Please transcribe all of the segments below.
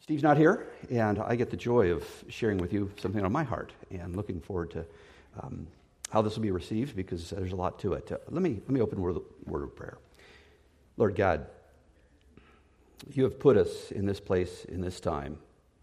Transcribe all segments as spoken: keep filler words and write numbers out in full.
Steve's not here, and I get the joy of sharing with you something on my heart, and looking forward to um, how this will be received, because there's a lot to it. Uh, let me let me open with a word of prayer. Lord God, you have put us in this place, in this time,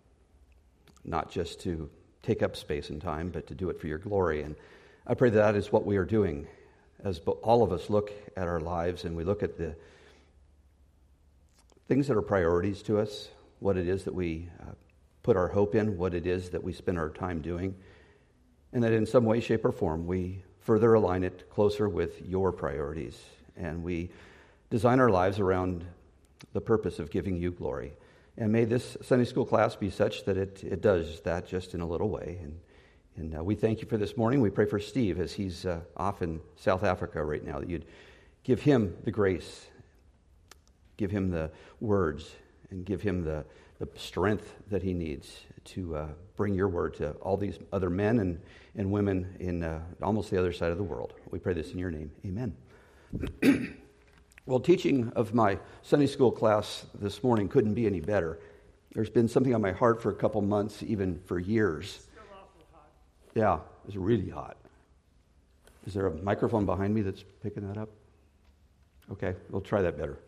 not just to take up space and time, but to do it for your glory. And I pray that is what we are doing as all of us look at our lives and we look at the things that are priorities to us, what it is that we uh, put our hope in, what it is that we spend our time doing, and that in some way, shape, or form, we further align it closer with your priorities, and we design our lives around the purpose of giving you glory. And may this Sunday school class be such that it, it does that just in a little way. And, and uh, we thank you for this morning. We pray for Steve as he's uh, off in South Africa right now, that you'd give him the grace, give him the words, and give him the, the strength that he needs to uh, bring your word to all these other men and, and women in uh, almost the other side of the world. We pray this in your name. Amen. Well, teaching of my Sunday school class this morning couldn't be any better. There's been something on my heart for a couple months, even for years. Still awful hot. Yeah, it's really hot. Is there a microphone behind me that's picking that up? Okay, we'll try that better.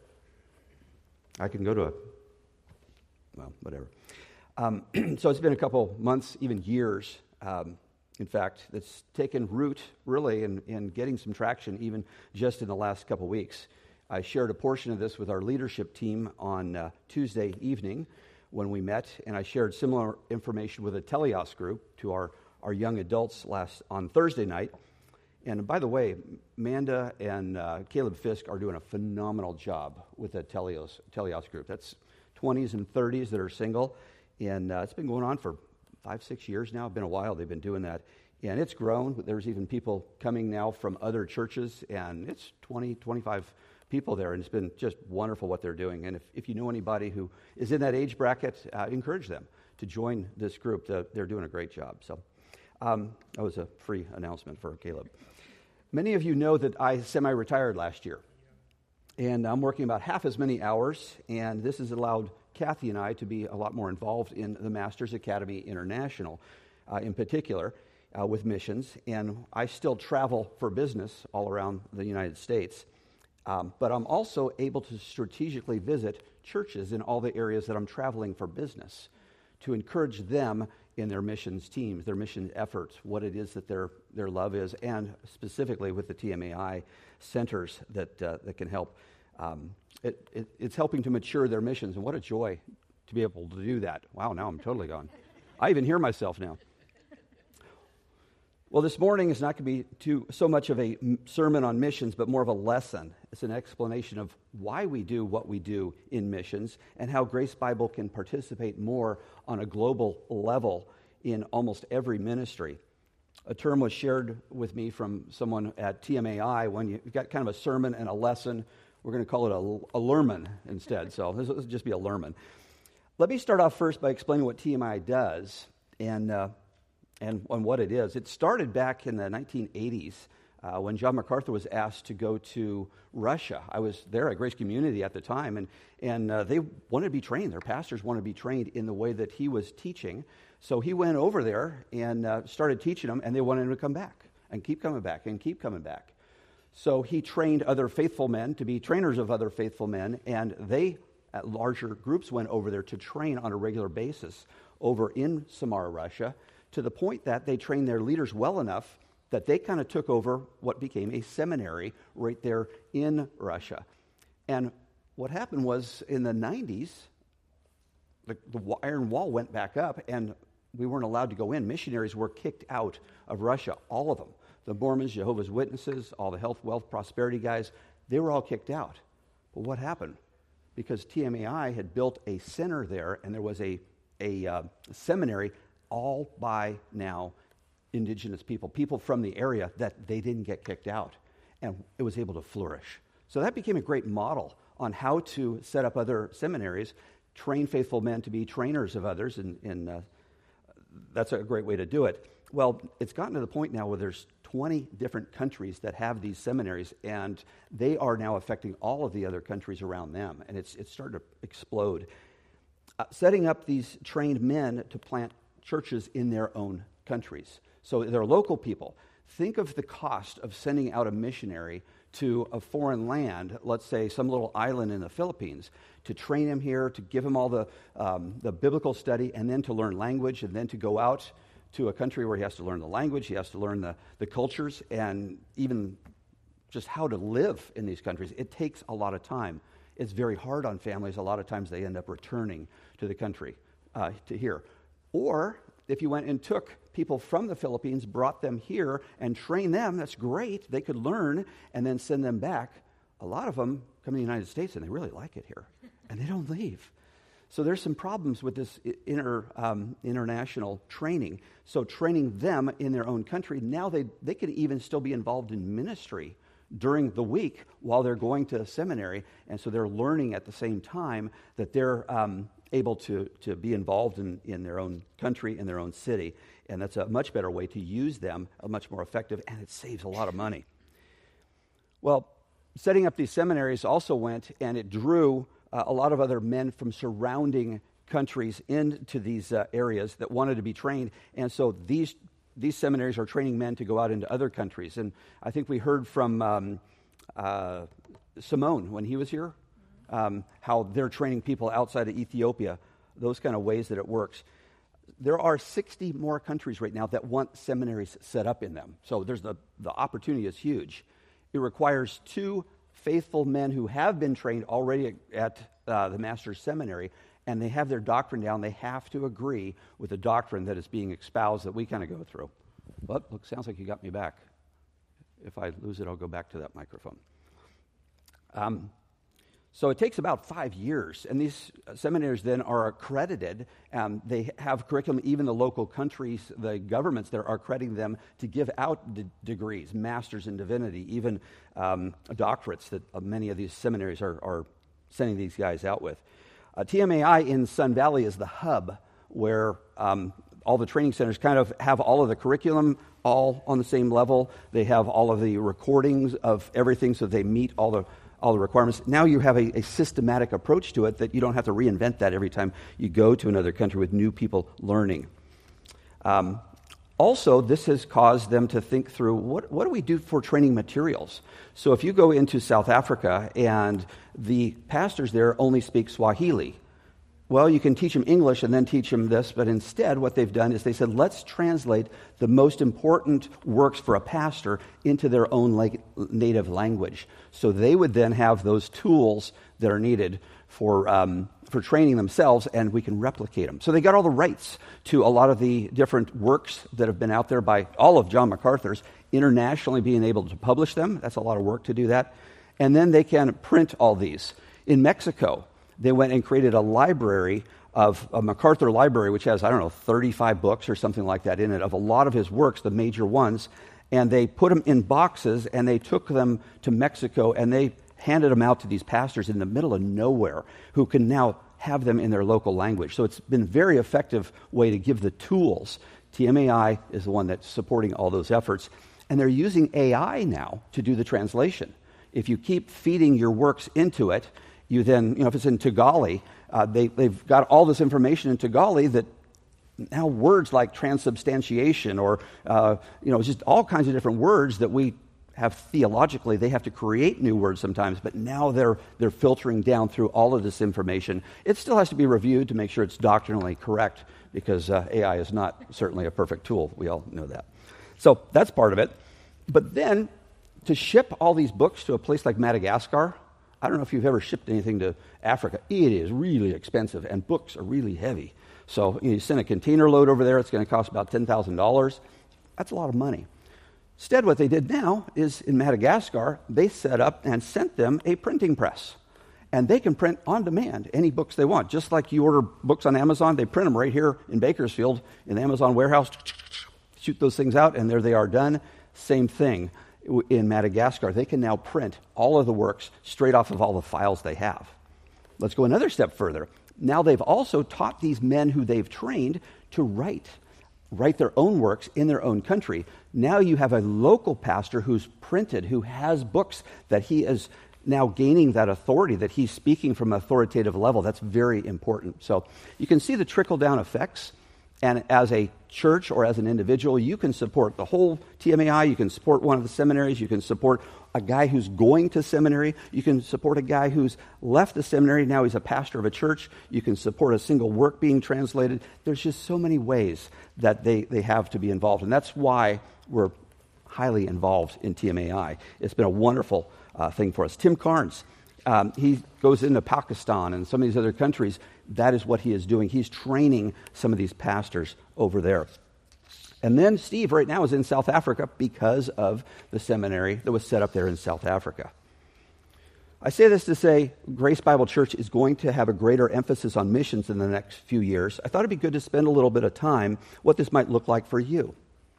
I can go to a Well, whatever. Um, so it's been a couple months, even years, um, in fact, that's taken root, really, in, in getting some traction, even just in the last couple weeks. I shared a portion of this with our leadership team on uh, Tuesday evening when we met, and I shared similar information with a Teleos group to our, our young adults last on Thursday night. And by the way, Amanda and uh, Caleb Fisk are doing a phenomenal job with the Teleos, Teleos group. That's twenties and thirties that are single, and uh, it's been going on for five, six years now. It's been a while they've been doing that, and it's grown. There's even people coming now from other churches, and it's twenty, twenty-five people there, and it's been just wonderful what they're doing. And if, if you know anybody who is in that age bracket, uh, encourage them to join this group. The, they're doing a great job. So um, that was a free announcement for Caleb. Many of you know that I semi-retired last year. And I'm working about half as many hours, and this has allowed Kathy and I to be a lot more involved in the Masters Academy International, uh, in particular, uh, with missions. And I still travel for business all around the United States. Um, but I'm also able to strategically visit churches in all the areas that I'm traveling for business to encourage them in their missions teams, their mission efforts, what it is that their, their love is, and specifically with the T M A I centers that uh, that can help. Um, it, it, it's helping to mature their missions, and what a joy to be able to do that. Wow, now I'm totally gone. I even hear myself now. Well, this morning is not going to be too so much of a sermon on missions, but more of a lesson. It's an explanation of why we do what we do in missions and how Grace Bible can participate more on a global level in almost every ministry. A term was shared with me from someone at T M A I when you've got kind of a sermon and a lesson. We're going to call it a, a lermon instead, so this will just be a lermon. Let me start off first by explaining what T M A I does and uh, and, and what it is. It started back in the nineteen eighties uh, when John MacArthur was asked to go to Russia. I was there at Grace Community at the time, and, and uh, they wanted to be trained. Their pastors wanted to be trained in the way that he was teaching. So he went over there and uh, started teaching them, and they wanted him to come back and keep coming back and keep coming back. So he trained other faithful men to be trainers of other faithful men, and they, at larger groups, went over there to train on a regular basis over in Samara, Russia, to the point that they trained their leaders well enough that they kind of took over what became a seminary right there in Russia. And what happened was in the nineties, the, the Iron Wall went back up, and we weren't allowed to go in. Missionaries were kicked out of Russia, all of them. The Mormons, Jehovah's Witnesses, all the health, wealth, prosperity guys, they were all kicked out. But what happened? Because T M A I had built a center there, and there was a, a uh, seminary all by now indigenous people, people from the area that they didn't get kicked out, and it was able to flourish. So that became a great model on how to set up other seminaries, train faithful men to be trainers of others, and, and uh, that's a great way to do it. Well, it's gotten to the point now where there's twenty different countries that have these seminaries, and they are now affecting all of the other countries around them, and it's it's starting to explode. uh, setting up these trained men to plant churches in their own countries. So they're local people. Think of the cost of sending out a missionary to a foreign land, let's say some little island in the Philippines, to train him here, to give him all the um, the biblical study, and then to learn language, and then to go out to a country where he has to learn the language, he has to learn the, the cultures, and even just how to live in these countries. It takes a lot of time. It's very hard on families. A lot of times they end up returning to the country, uh, to here. Or if you went and took people from the Philippines, brought them here, and trained them, that's great. They could learn and then send them back. A lot of them come to the United States and they really like it here, and they don't leave. So there's some problems with this inter, um, international training. So training them in their own country, now they, they can even still be involved in ministry during the week while they're going to seminary, and so they're learning at the same time that they're um, able to, to be involved in, in their own country, in their own city, and that's a much better way to use them, a much more effective, and it saves a lot of money. Well, setting up these seminaries also went, and it drew uh, a lot of other men from surrounding countries into these uh, areas that wanted to be trained, and so these These seminaries are training men to go out into other countries. And I think we heard from um, uh, Simone when he was here, um, how they're training people outside of Ethiopia, those kind of ways that it works. There are sixty more countries right now that want seminaries set up in them. So there's the, the opportunity is huge. It requires two faithful men who have been trained already at uh, the Master's Seminary, and they have their doctrine down. They have to agree with the doctrine that is being espoused that we kind of go through. But look, sounds like you got me back. If I lose it, I'll go back to that microphone. Um, so it takes about five years, and these seminaries then are accredited. Um, they have curriculum. Even the local countries, the governments there are accrediting them to give out d- degrees, masters in divinity, even um, doctorates that uh, many of these seminaries are, are sending these guys out with. Uh, T M A I in Sun Valley is the hub where um, all the training centers kind of have all of the curriculum all on the same level. They have all of the recordings of everything, so they meet all the all the requirements. Now you have a, a systematic approach to it that you don't have to reinvent that every time you go to another country with new people learning. Um, Also, this has caused them to think through, what, what do we do for training materials? So if you go into South Africa and the pastors there only speak Swahili, well, you can teach them English and then teach them this, but instead what they've done is they said, let's translate the most important works for a pastor into their own like, native language. So they would then have those tools that are needed for um, for training themselves, and we can replicate them. So they got all the rights to a lot of the different works that have been out there by all of John MacArthur's, internationally being able to publish them. That's a lot of work to do that. And then they can print all these. In Mexico, they went and created a library of a MacArthur library, which has, I don't know, thirty-five books or something like that in it, of a lot of his works, the major ones, and they put them in boxes, and they took them to Mexico, and they handed them out to these pastors in the middle of nowhere who can now have them in their local language. So it's been a very effective way to give the tools. T M A I is the one that's supporting all those efforts. And they're using A I now to do the translation. If you keep feeding your works into it, you then, you know, if it's in Tagali, uh, they, they've got all this information in Tagali that now words like transubstantiation or, uh, you know, just all kinds of different words that we have theologically, they have to create new words sometimes, but now they're they're filtering down through all of this information. It still has to be reviewed to make sure it's doctrinally correct, because uh, A I is not certainly a perfect tool. We all know that. So that's part of it. But then to ship all these books to a place like Madagascar, I don't know if you've ever shipped anything to Africa. It is really expensive, and books are really heavy. So you know, you send a container load over there, it's going to cost about ten thousand dollars. That's a lot of money. Instead, what they did now is in Madagascar, they set up and sent them a printing press. And they can print on demand any books they want. Just like you order books on Amazon, they print them right here in Bakersfield in the Amazon warehouse, shoot those things out, and there they are done. Same thing in Madagascar. They can now print all of the works straight off of all the files they have. Let's go another step further. Now they've also taught these men who they've trained to write. write their own works in their own country. Now you have a local pastor who's printed, who has books that he has now gaining that authority, that he's speaking from an authoritative level. That's very important. So you can see the trickle-down effects. And as a church or as an individual, you can support the whole T M A I. You can support one of the seminaries. You can support a guy who's going to seminary. You can support a guy who's left the seminary. Now he's a pastor of a church. You can support a single work being translated. There's just so many ways that they, they have to be involved. And that's why we're highly involved in T M A I. It's been a wonderful uh, thing for us. Tim Carnes, um, he goes into Pakistan and some of these other countries. That is what he is doing. He's training some of these pastors over there. And then Steve right now is in South Africa because of the seminary that was set up there in South Africa. I say this to say Grace Bible Church is going to have a greater emphasis on missions in the next few years. I thought it'd be good to spend a little bit of time what this might look like for you.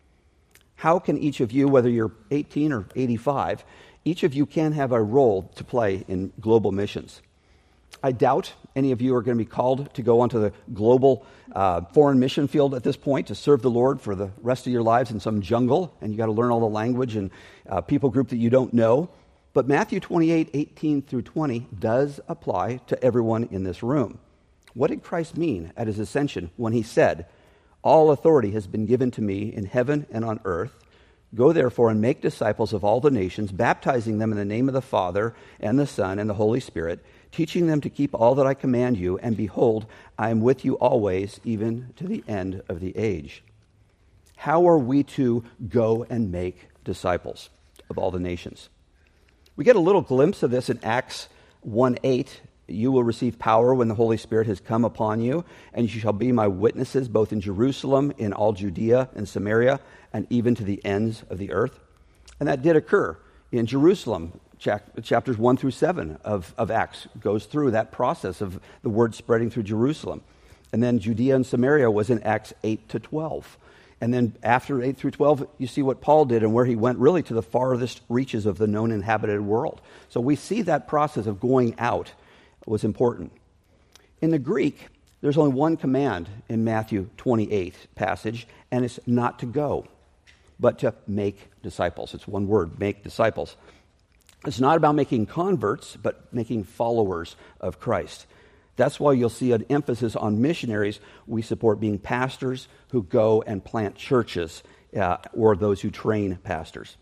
How can each of you, whether you're eighteen or eighty-five, each of you can have a role to play in global missions? I doubt any of you are going to be called to go onto the global uh, foreign mission field at this point to serve the Lord for the rest of your lives in some jungle, and you got to learn all the language and uh, people group that you don't know. But Matthew twenty-eight, eighteen through twenty does apply to everyone in this room. What did Christ mean at his ascension when he said, "All authority has been given to me in heaven and on earth. Go therefore and make disciples of all the nations, baptizing them in the name of the Father and the Son and the Holy Spirit, teaching them to keep all that I command you, and behold, I am with you always, even to the end of the age." How are we to go and make disciples of all the nations? We get a little glimpse of this in Acts one eight. You will receive power when the Holy Spirit has come upon you, and you shall be my witnesses both in Jerusalem, in all Judea and Samaria, and even to the ends of the earth. And that did occur in Jerusalem. Chapters one through seven of, of Acts goes through that process of the word spreading through Jerusalem. And then Judea and Samaria was in Acts eight to twelve. And then after eight through twelve, you see what Paul did and where he went really to the farthest reaches of the known inhabited world. So we see that process of going out was important. In the Greek, there's only one command in Matthew twenty-eight passage, and it's not to go, but to make disciples. It's one word, make disciples. It's not about making converts, but making followers of Christ. That's why you'll see an emphasis on missionaries. We support being pastors who go and plant churches, uh, or those who train pastors.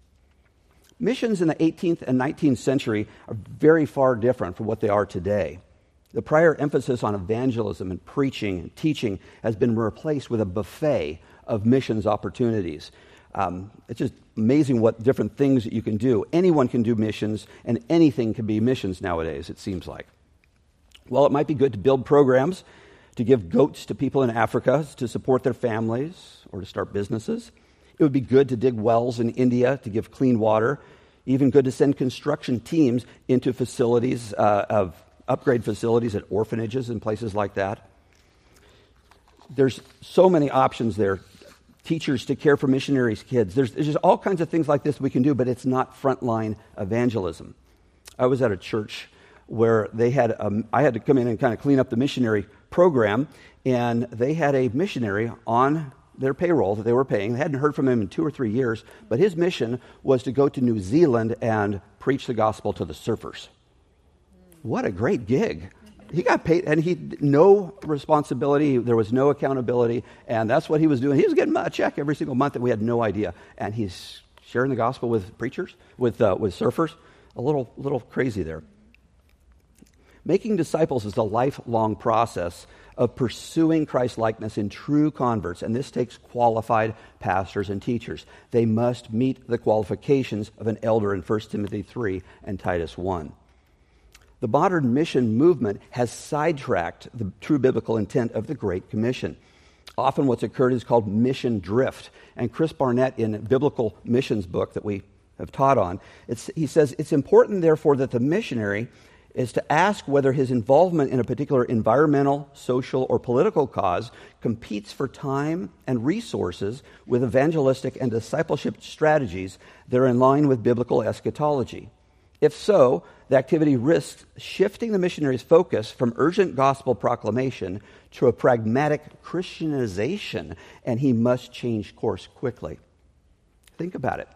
Missions in the eighteenth and nineteenth century are very far different from what they are today. The prior emphasis on evangelism and preaching and teaching has been replaced with a buffet of missions opportunities. Um, it's just amazing what different things that you can do. Anyone can do missions, and anything can be missions nowadays, it seems like. Well, it might be good to build programs to give goats to people in Africa to support their families or to start businesses. It would be good to dig wells in India to give clean water. Even good to send construction teams into facilities, uh, of upgrade facilities at orphanages and places like that. There's so many options there. Teachers to care for missionaries' kids. There's, there's just all kinds of things like this we can do, but it's not frontline evangelism. I was at a church where they had, um, I had to come in and kind of clean up the missionary program, and they had a missionary on their payroll that they were paying. They hadn't heard from him in two or three years, but his mission was to go to New Zealand and preach the gospel to the surfers. What a great gig. He got paid, and he no responsibility. There was no accountability, and that's what he was doing. He was getting a check every single month that we had no idea, and he's sharing the gospel with preachers, with uh, with surfers. A little little crazy there. Making disciples is a lifelong process of pursuing Christ-likeness in true converts, and this takes qualified pastors and teachers. They must meet the qualifications of an elder in First Timothy three and Titus one. The modern mission movement has sidetracked the true biblical intent of the Great Commission. Often what's occurred is called mission drift. And Chris Barnett, in a biblical missions book that we have taught on, it's, he says, it's important, therefore, that the missionary is to ask whether his involvement in a particular environmental, social, or political cause competes for time and resources with evangelistic and discipleship strategies that are in line with biblical eschatology. If so, the activity risks shifting the missionary's focus from urgent gospel proclamation to a pragmatic Christianization, and he must change course quickly. Think about it.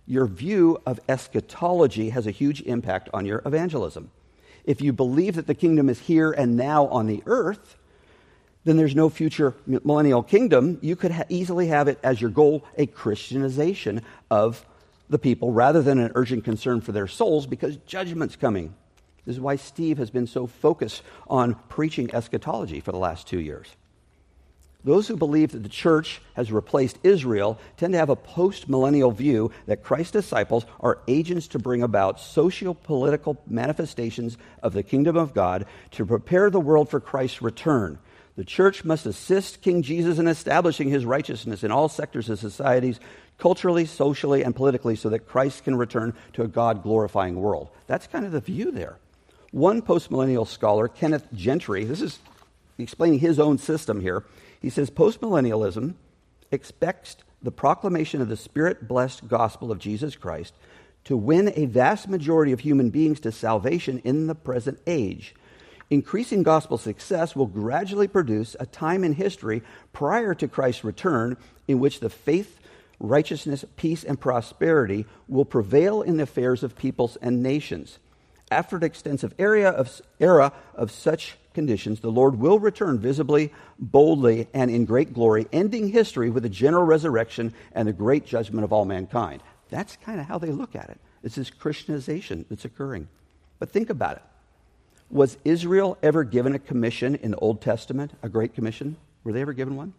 Your view of eschatology has a huge impact on your evangelism. If you believe that the kingdom is here and now on the earth, then there's no future millennial kingdom. You could ha- easily have it as your goal, a Christianization of the people, rather than an urgent concern for their souls, because judgment's coming. This is why Steve has been so focused on preaching eschatology for the last two years. Those who believe that the church has replaced Israel tend to have a post-millennial view that Christ's disciples are agents to bring about socio-political manifestations of the kingdom of God to prepare the world for Christ's return. The church must assist King Jesus in establishing his righteousness in all sectors of societies, culturally, socially, and politically, so that Christ can return to a God-glorifying world. That's kind of the view there. One post-millennial scholar, Kenneth Gentry, this is explaining his own system here. He says, postmillennialism expects the proclamation of the Spirit-blessed gospel of Jesus Christ to win a vast majority of human beings to salvation in the present age. Increasing gospel success will gradually produce a time in history prior to Christ's return in which the faith, righteousness, peace, and prosperity will prevail in the affairs of peoples and nations. After an extensive area of, era of such conditions, the Lord will return visibly, boldly, and in great glory, ending history with a general resurrection and the great judgment of all mankind. That's kind of how they look at it. It's this Christianization that's occurring. But think about it. Was Israel ever given a commission in the Old Testament, a great commission? Were they ever given one?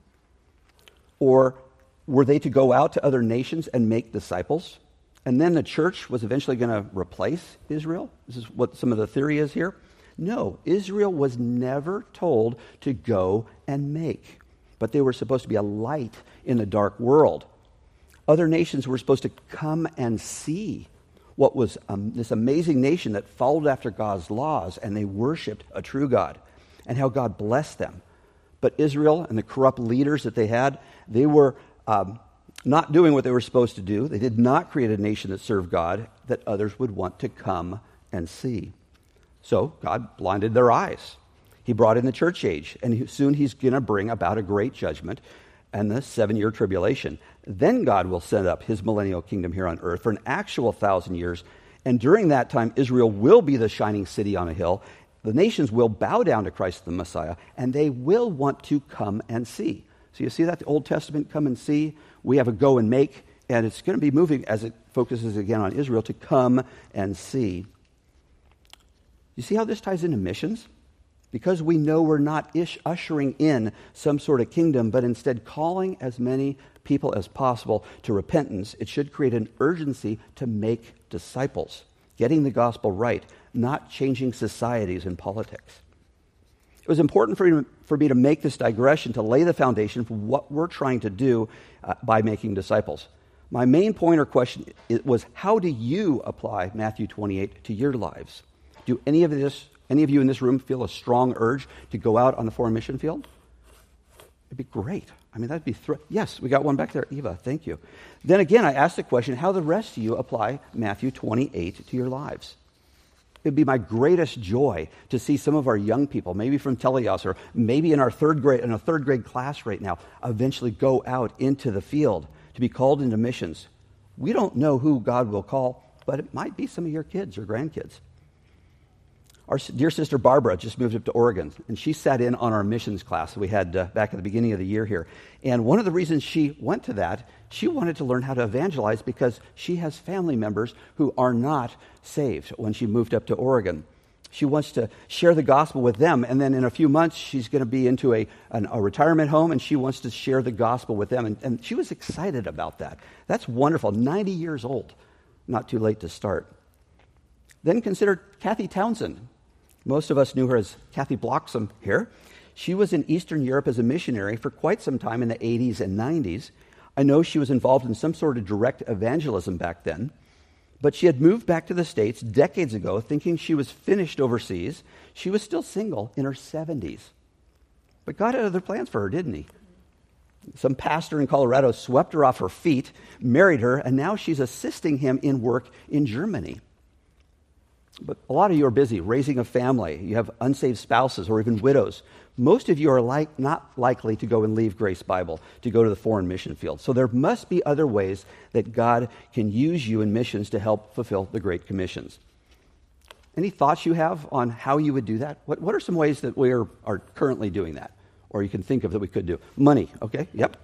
Or were they to go out to other nations and make disciples? And then the church was eventually going to replace Israel? This is what some of the theory is here. No, Israel was never told to go and make, but they were supposed to be a light in the dark world. Other nations were supposed to come and see what was um, this amazing nation that followed after God's laws, and they worshiped a true God, and how God blessed them. But Israel and the corrupt leaders that they had, they were um, not doing what they were supposed to do. They did not create a nation that served God that others would want to come and see. So God blinded their eyes. He brought in the church age, and soon he's going to bring about a great judgment and the seven-year tribulation. Then God will set up his millennial kingdom here on earth for an actual thousand years, and during that time, Israel will be the shining city on a hill. The nations will bow down to Christ the Messiah, and they will want to come and see. So you see that, the Old Testament, come and see. We have a go and make, and it's going to be moving as it focuses again on Israel to come and see. You see how this ties into missions? Because we know we're not ish ushering in some sort of kingdom, but instead calling as many people as possible to repentance, it should create an urgency to make disciples, getting the gospel right, not changing societies and politics. It was important for me, for me to make this digression to lay the foundation for what we're trying to do uh, by making disciples. My main point or question was, how do you apply Matthew twenty-eight to your lives? Do any of this, any of you in this room feel a strong urge to go out on the foreign mission field? It'd be great. I mean, that'd be thr- yes. We got one back there, Eva. Thank you. Then again, I asked the question: how the rest of you apply Matthew twenty-eight to your lives? It'd be my greatest joy to see some of our young people, maybe from Teleos or maybe in our third grade, in a third grade class right now, eventually go out into the field to be called into missions. We don't know who God will call, but it might be some of your kids or grandkids. Our dear sister Barbara just moved up to Oregon, and she sat in on our missions class we had uh, back at the beginning of the year here. And one of the reasons she went to that, she wanted to learn how to evangelize because she has family members who are not saved when she moved up to Oregon. She wants to share the gospel with them, and then in a few months she's going to be into a, an, a retirement home, and she wants to share the gospel with them. And, and she was excited about that. That's wonderful. ninety years old. Not too late to start. Then consider Kathy Townsend. Most of us knew her as Kathy Bloxam here. She was in Eastern Europe as a missionary for quite some time in the eighties and nineties. I know she was involved in some sort of direct evangelism back then, but she had moved back to the States decades ago thinking she was finished overseas. She was still single in her seventies. But God had other plans for her, didn't he? Some pastor in Colorado swept her off her feet, married her, and now she's assisting him in work in Germany. But a lot of you are busy raising a family. You have unsaved spouses or even widows. Most of you are like, not likely to go and leave Grace Bible to go to the foreign mission field. So there must be other ways that God can use you in missions to help fulfill the Great Commissions. Any thoughts you have on how you would do that? What, what are some ways that we are, are currently doing that? Or you can think of that we could do? Money, okay? Yep.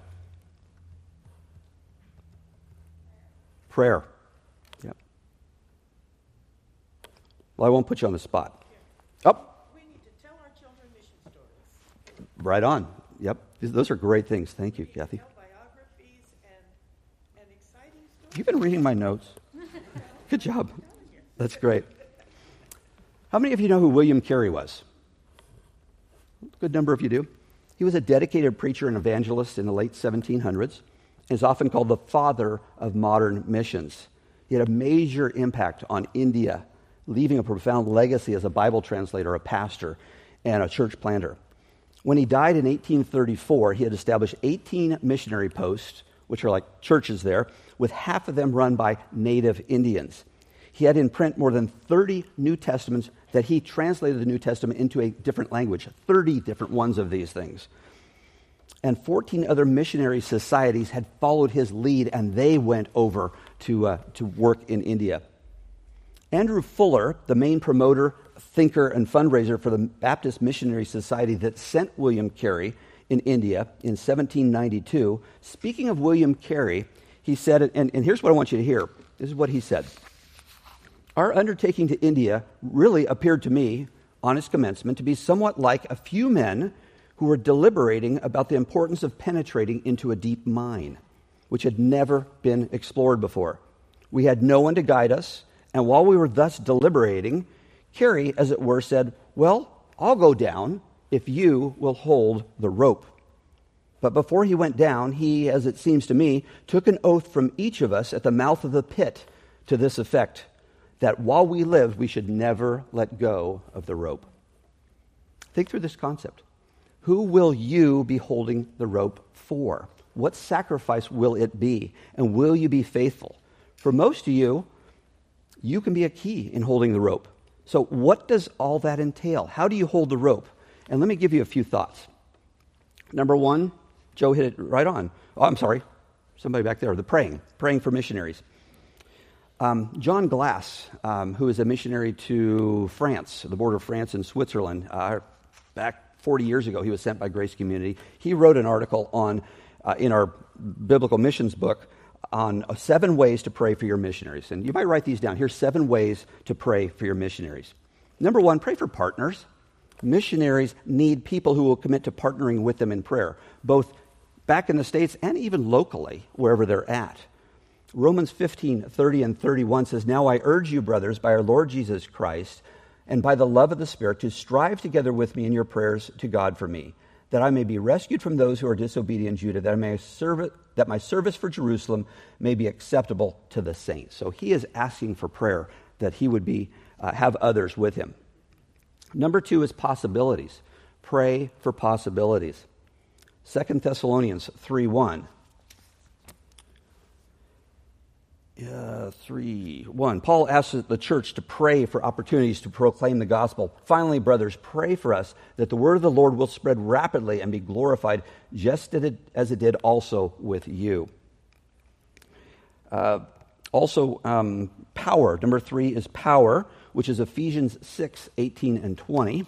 Prayer. Yep. Well, I won't put you on the spot. Up. Oh. We need to tell our children mission stories. Right on. Yep. Those are great things. Thank you, Kathy. Tell biographies and, and exciting stories. You've been reading my notes. Good job. That's great. How many of you know who William Carey was? A good number of you do. He was a dedicated preacher and evangelist in the late seventeen hundreds and is often called the father of modern missions. He had a major impact on India, leaving a profound legacy as a Bible translator, a pastor, and a church planter. When he died in eighteen thirty-four, he had established eighteen missionary posts, which are like churches there, with half of them run by native Indians. He had in print more than thirty New Testaments that he translated the New Testament into a different language, thirty different ones of these things. And fourteen other missionary societies had followed his lead, and they went over to, uh, to work in India. Andrew Fuller, the main promoter, thinker, and fundraiser for the Baptist Missionary Society that sent William Carey in India in seventeen ninety-two, speaking of William Carey, he said, and, and here's what I want you to hear. This is what he said. Our undertaking to India really appeared to me, on its commencement, to be somewhat like a few men who were deliberating about the importance of penetrating into a deep mine, which had never been explored before. We had no one to guide us, and while we were thus deliberating, Carey, as it were, said, "Well, I'll go down if you will hold the rope." But before he went down, he, as it seems to me, took an oath from each of us at the mouth of the pit to this effect, that while we lived, we should never let go of the rope. Think through this concept. Who will you be holding the rope for? What sacrifice will it be? And will you be faithful? For most of you, you can be a key in holding the rope. So what does all that entail? How do you hold the rope? And let me give you a few thoughts. Number one, Joe hit it right on. Oh, I'm sorry. Somebody back there. The praying. Praying for missionaries. Um, John Glass, um, who is a missionary to France, the border of France and Switzerland, uh, back forty years ago, he was sent by Grace Community. He wrote an article on uh, in our biblical missions book on uh, seven ways to pray for your missionaries. And you might write these down. Here's seven ways to pray for your missionaries. Number one, pray for partners. Missionaries need people who will commit to partnering with them in prayer, both back in the States and even locally, wherever they're at. Romans fifteen, thirty and thirty-one says, "Now I urge you, brothers, by our Lord Jesus Christ, and by the love of the Spirit, to strive together with me in your prayers to God for me, that I may be rescued from those who are disobedient Judah, that I may serve it, that my service for Jerusalem may be acceptable to the saints." So he is asking for prayer, that he would be uh, have others with him. Number two is possibilities. Pray for possibilities. Second Thessalonians three one. Uh, three, one. Paul asks the church to pray for opportunities to proclaim the gospel. Finally, brothers, pray for us that the word of the Lord will spread rapidly and be glorified, just as it did also with you. Uh, also, um, power. Number three is power, which is Ephesians six, eighteen and twenty.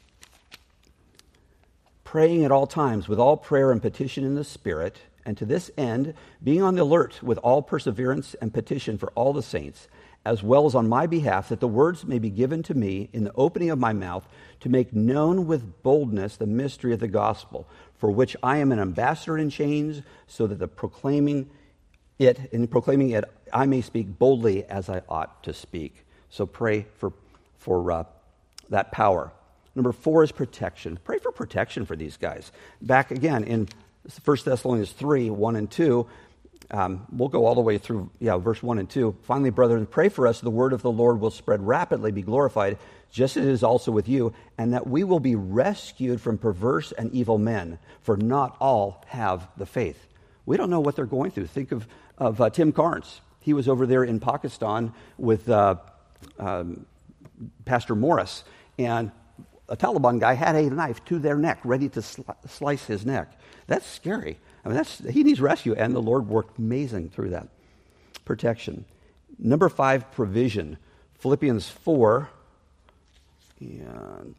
Praying at all times with all prayer and petition in the Spirit, and to this end, being on the alert with all perseverance and petition for all the saints, as well as on my behalf, that the words may be given to me in the opening of my mouth to make known with boldness the mystery of the gospel, for which I am an ambassador in chains, so that the proclaiming it, in proclaiming it, I may speak boldly as I ought to speak. So pray for, for uh, that power. Number four is protection. Pray for protection for these guys. Back again in First Thessalonians three, one and two, um, we'll go all the way through, yeah, verse one and two. Finally, brethren, pray for us, the word of the Lord will spread rapidly, be glorified, just as it is also with you, and that we will be rescued from perverse and evil men, for not all have the faith. We don't know what they're going through. Think of, of uh, Tim Carnes. He was over there in Pakistan with uh, um, Pastor Morris, and a Taliban guy had a knife to their neck, ready to sli- slice his neck. That's scary. I mean, that's he needs rescue, and the Lord worked amazing through that. Protection. Number five, provision. Philippians four, and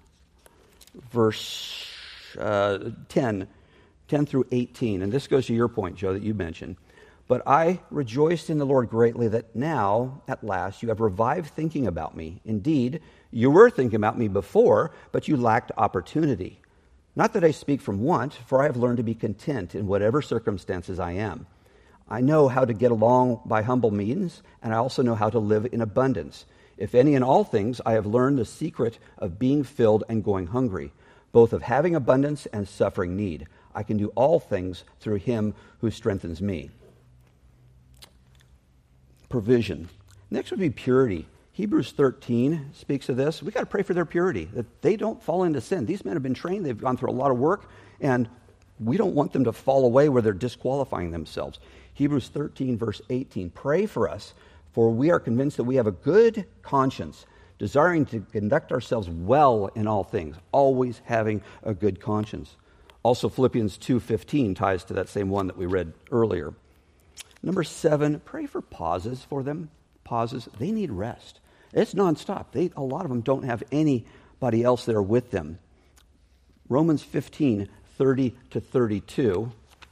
verse uh, ten, ten through eighteen. And this goes to your point, Joe, that you mentioned. But I rejoiced in the Lord greatly that now, at last, you have revived thinking about me. Indeed, you were thinking about me before, but you lacked opportunity. Not that I speak from want, for I have learned to be content in whatever circumstances I am. I know how to get along by humble means, and I also know how to live in abundance. If any in all things, I have learned the secret of being filled and going hungry, both of having abundance and suffering need. I can do all things through him who strengthens me. Provision. Next would be purity. Hebrews thirteen speaks of this. We got to pray for their purity, that they don't fall into sin. These men have been trained, they've gone through a lot of work, and we don't want them to fall away where they're disqualifying themselves. Hebrews thirteen, verse eighteen. Pray for us, for we are convinced that we have a good conscience, desiring to conduct ourselves well in all things, always having a good conscience. Also, Philippians two fifteen ties to that same one that we read earlier. Number seven, pray for pauses for them. Pauses. They need rest. It's nonstop. They, a lot of them don't have anybody else there with them. Romans fifteen, thirty to thirty-two.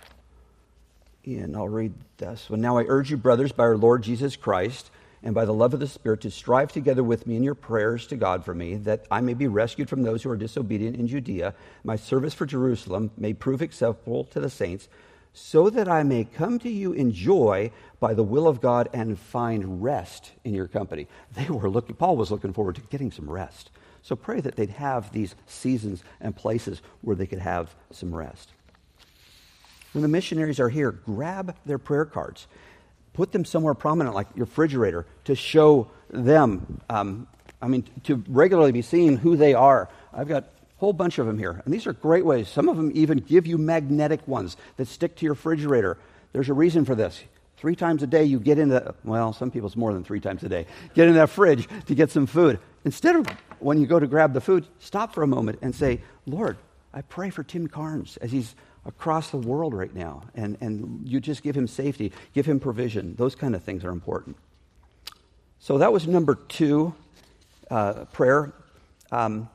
And I'll read this one. Now I urge you, brothers, by our Lord Jesus Christ, and by the love of the Spirit, to strive together with me in your prayers to God for me, that I may be rescued from those who are disobedient in Judea, my service for Jerusalem may prove acceptable to the saints, so that I may come to you in joy by the will of God and find rest in your company. They were looking, Paul was looking forward to getting some rest. So pray that they'd have these seasons and places where they could have some rest. When the missionaries are here, grab their prayer cards. Put them somewhere prominent, like your refrigerator, to show them, um, I mean, to regularly be seeing who they are. I've got whole bunch of them here. And these are great ways. Some of them even give you magnetic ones that stick to your refrigerator. There's a reason for this. Three times a day you get into, well, some people it's more than three times a day, get in that fridge to get some food. Instead of when you go to grab the food, stop for a moment and say, Lord, I pray for Tim Carnes as he's across the world right now. And, and you just give him safety, give him provision. Those kind of things are important. So that was number two, uh, prayer. Um,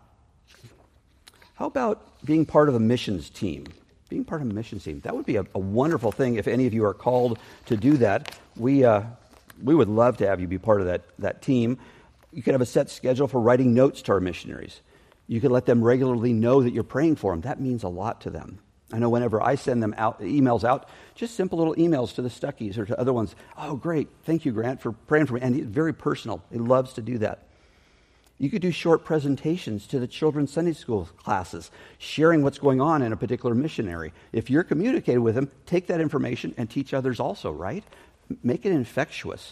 How about being part of a missions team? Being part of a missions team. That would be a, a wonderful thing if any of you are called to do that. We uh, we would love to have you be part of that, that team. You could have a set schedule for writing notes to our missionaries. You could let them regularly know that you're praying for them. That means a lot to them. I know whenever I send them out emails out, just simple little emails to the Stuckies or to other ones. Oh, great. Thank you, Grant, for praying for me. And he's very personal. He loves to do that. You could do short presentations to the children's Sunday school classes, sharing what's going on in a particular missionary. If you're communicating with them, take that information and teach others also, right? Make it infectious.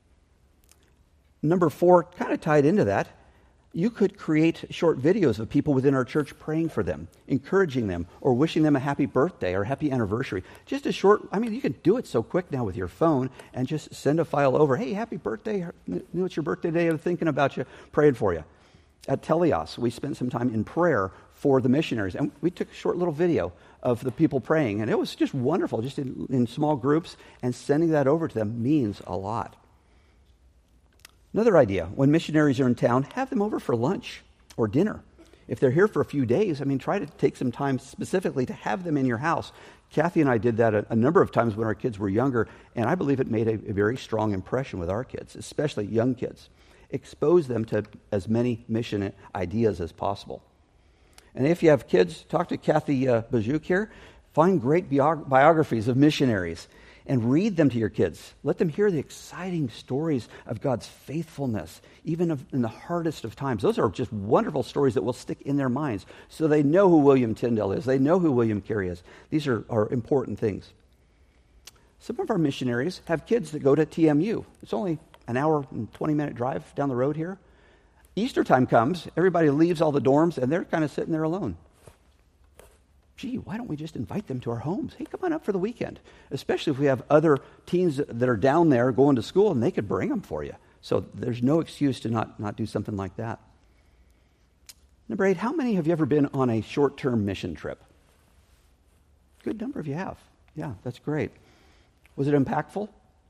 Number four, kind of tied into that, you could create short videos of people within our church praying for them, encouraging them, or wishing them a happy birthday or happy anniversary. Just a short, I mean, you can do it so quick now with your phone and just send a file over. Hey, happy birthday. Knew it's your birthday today. I'm thinking about you, praying for you. At Telios, we spent some time in prayer for the missionaries, and we took a short little video of the people praying, and it was just wonderful, just in, in small groups, and sending that over to them means a lot. Another idea, when missionaries are in town, have them over for lunch or dinner. If they're here for a few days, I mean, try to take some time specifically to have them in your house. Kathy and I did that a, a number of times when our kids were younger, and I believe it made a, a very strong impression with our kids, especially young kids. Expose them to as many mission ideas as possible. And if you have kids, talk to Kathy uh, Bajuk here. Find great biog- biographies of missionaries and read them to your kids. Let them hear the exciting stories of God's faithfulness, even of, in the hardest of times. Those are just wonderful stories that will stick in their minds so they know who William Tyndale is. They know who William Carey is. These are, are important things. Some of our missionaries have kids that go to T M U. It's only an hour and twenty-minute drive down the road here. Easter time comes, everybody leaves all the dorms, and they're kind of sitting there alone. Gee, why don't we just invite them to our homes? Hey, come on up for the weekend, especially if we have other teens that are down there going to school, and they could bring them for you. So there's no excuse to not, not do something like that. Number eight, how many have you ever been on a short-term mission trip? Good number of you have. Yeah, that's great. Was it impactful?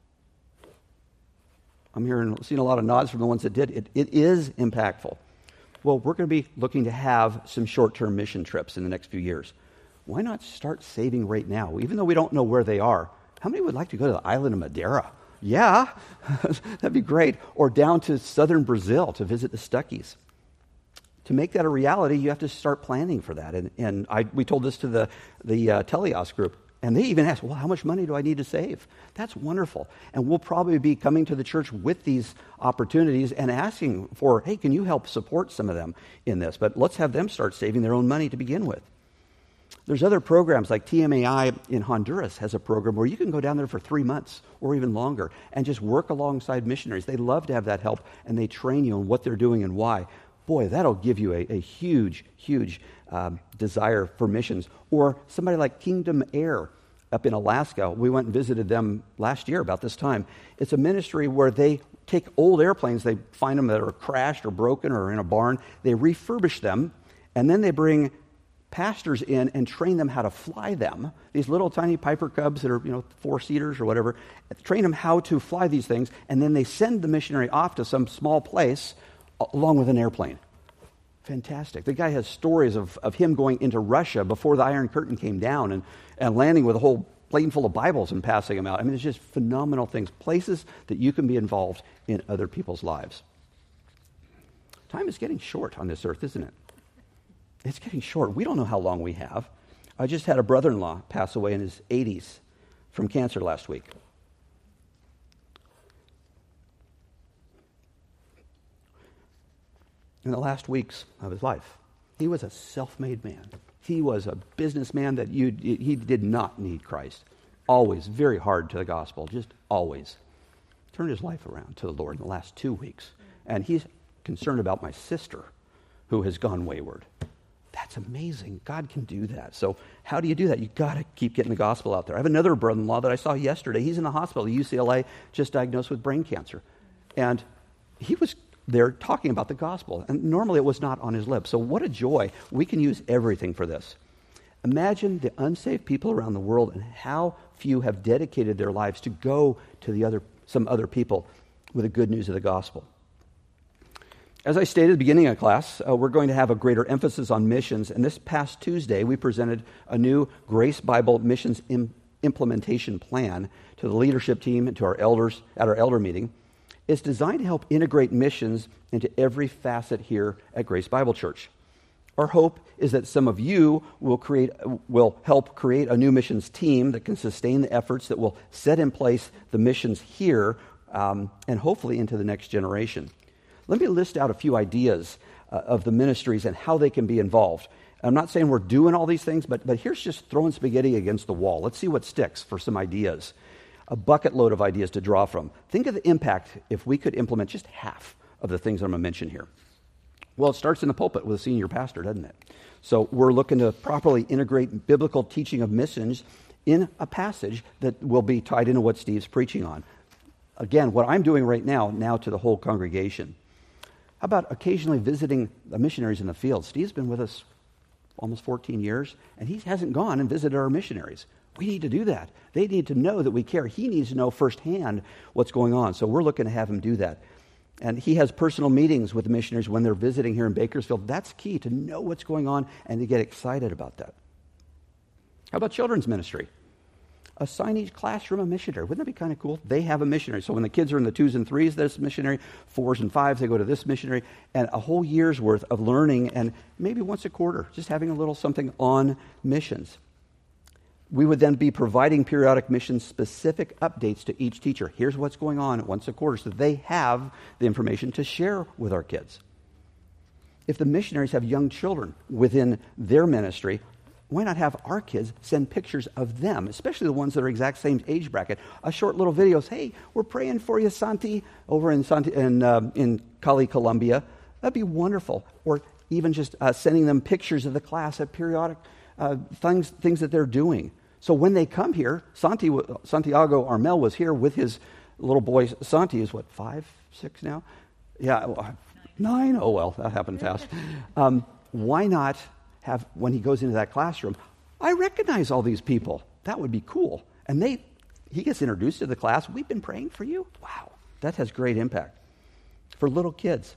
I'm hearing, seeing a lot of nods from the ones that did. It, it is impactful. Well, we're going to be looking to have some short-term mission trips in the next few years. Why not start saving right now? Even though we don't know where they are, how many would like to go to the island of Madeira? Yeah, that'd be great. Or down to southern Brazil to visit the Stuckies. To make that a reality, you have to start planning for that. And, and I, we told this to the, the uh, Teleos group. And they even asked, well, how much money do I need to save? That's wonderful. And we'll probably be coming to the church with these opportunities and asking for, hey, can you help support some of them in this? But let's have them start saving their own money to begin with. There's other programs like T M A I in Honduras has a program where you can go down there for three months or even longer and just work alongside missionaries. They love to have that help, and they train you on what they're doing and why. Boy, that'll give you a, a huge, huge um, desire for missions. Or somebody like Kingdom Air up in Alaska. We went and visited them last year about this time. It's a ministry where they take old airplanes, they find them that are crashed or broken or in a barn, they refurbish them, and then they bring pastors in and train them how to fly them. These little tiny Piper Cubs that are, you know, four-seaters or whatever, train them how to fly these things, and then they send the missionary off to some small place along with an airplane. Fantastic. The guy has stories of, of him going into Russia before the Iron Curtain came down and, and landing with a whole plane full of Bibles and passing them out. I mean, it's just phenomenal things, places that you can be involved in other people's lives. Time is getting short on this earth, isn't it? It's getting short. We don't know how long we have. I just had a brother-in-law pass away in his eighties from cancer last week. In the last weeks of his life, he was a self-made man. He was a businessman that you he did not need Christ. Always very hard to the gospel, just always. Turned his life around to the Lord in the last two weeks. And he's concerned about my sister who has gone wayward. That's amazing. God can do that. So how do you do that? You've got to keep getting the gospel out there. I have another brother-in-law that I saw yesterday. He's in the hospital at U C L A, just diagnosed with brain cancer. And he was there talking about the gospel. And normally it was not on his lips. So what a joy. We can use everything for this. Imagine the unsaved people around the world and how few have dedicated their lives to go to the other some other people with the good news of the gospel. As I stated at the beginning of class, uh, we're going to have a greater emphasis on missions. And this past Tuesday, we presented a new Grace Bible missions im- implementation plan to the leadership team and to our elders at our elder meeting. It's designed to help integrate missions into every facet here at Grace Bible Church. Our hope is that some of you will create, will help create a new missions team that can sustain the efforts that will set in place the missions here um, and hopefully into the next generation. Let me list out a few ideas uh, of the ministries and how they can be involved. I'm not saying we're doing all these things, but, but here's just throwing spaghetti against the wall. Let's see what sticks for some ideas. A bucket load of ideas to draw from. Think of the impact if we could implement just half of the things I'm going to mention here. Well, it starts in the pulpit with a senior pastor, doesn't it? So we're looking to properly integrate biblical teaching of missions in a passage that will be tied into what Steve's preaching on. Again, what I'm doing right now, now to the whole congregation. How about occasionally visiting the missionaries in the field? Steve's been with us almost fourteen years, and he hasn't gone and visited our missionaries. We need to do that. They need to know that we care. He needs to know firsthand what's going on. So we're looking to have him do that. And he has personal meetings with the missionaries when they're visiting here in Bakersfield. That's key, to know what's going on and to get excited about that. How about children's ministry? Assign each classroom a missionary. Wouldn't that be kind of cool? They have a missionary. So when the kids are in the twos and threes, this missionary. Fours and fives, they go to this missionary. And a whole year's worth of learning, and maybe once a quarter, just having a little something on missions. We would then be providing periodic mission-specific updates to each teacher. Here's what's going on once a quarter, so they have the information to share with our kids. If the missionaries have young children within their ministry, why not have our kids send pictures of them, especially the ones that are exact same age bracket? A short little videos. Hey, we're praying for you, Santi, over in Santi, in, uh, in Cali, Colombia. That'd be wonderful. Or even just uh, sending them pictures of the class at periodic uh, things, things that they're doing. So when they come here, Santi, Santiago Armel was here with his little boy. Santi is what, five, six now? Yeah, well, nine. Oh, well, that happened fast. Um, why not have, when he goes into that classroom, I recognize all these people. That would be cool. And they, he gets introduced to the class. We've been praying for you. Wow, that has great impact. For little kids,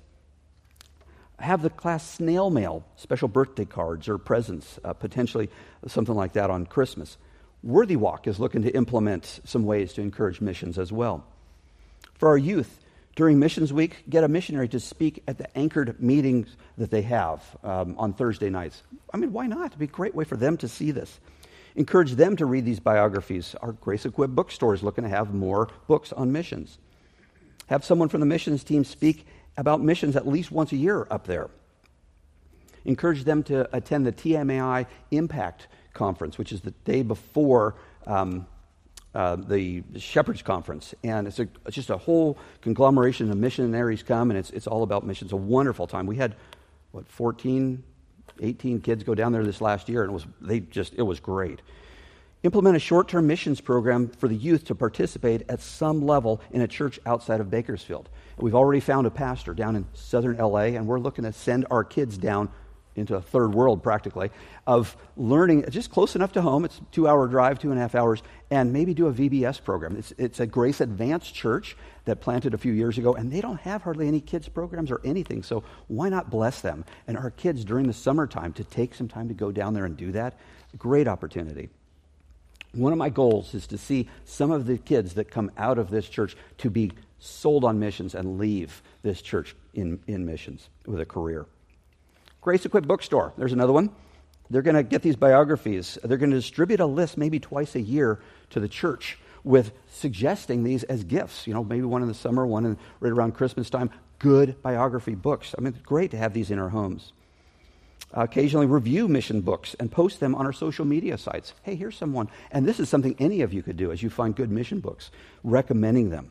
have the class snail mail special birthday cards or presents, uh, potentially something like that on Christmas. Worthy Walk is looking to implement some ways to encourage missions as well. For our youth, during Missions Week, get a missionary to speak at the anchored meetings that they have um, on Thursday nights. I mean, why not? It'd be a great way for them to see this. Encourage them to read these biographies. Our Grace Equipped bookstore is looking to have more books on missions. Have someone from the missions team speak about missions at least once a year up there. Encourage them to attend the T M A I Impact Conference, which is the day before um, uh, the Shepherds Conference. And it's, a, it's just a whole conglomeration of missionaries come, and it's, it's all about missions. A wonderful time. We had, what, fourteen, eighteen kids go down there this last year, and it was they just it was great. Implement a short-term missions program for the youth to participate at some level in a church outside of Bakersfield. We've already found a pastor down in southern L A, and we're looking to send our kids down into a third world practically, of learning just close enough to home. It's a two-hour drive, two and a half hours, and maybe do a V B S program. It's, it's a Grace Advanced Church that planted a few years ago, and they don't have hardly any kids programs or anything, so why not bless them? And our kids during the summertime to take some time to go down there and do that, great opportunity. One of my goals is to see some of the kids that come out of this church to be sold on missions and leave this church in, in missions with a career. Grace Equipped Bookstore, there's another one. They're going to get these biographies. They're going to distribute a list maybe twice a year to the church with suggesting these as gifts. You know, maybe one in the summer, one in, right around Christmas time. Good biography books. I mean, it's great to have these in our homes. Uh, occasionally review mission books and post them on our social media sites. Hey, here's someone. And this is something any of you could do as you find good mission books, recommending them.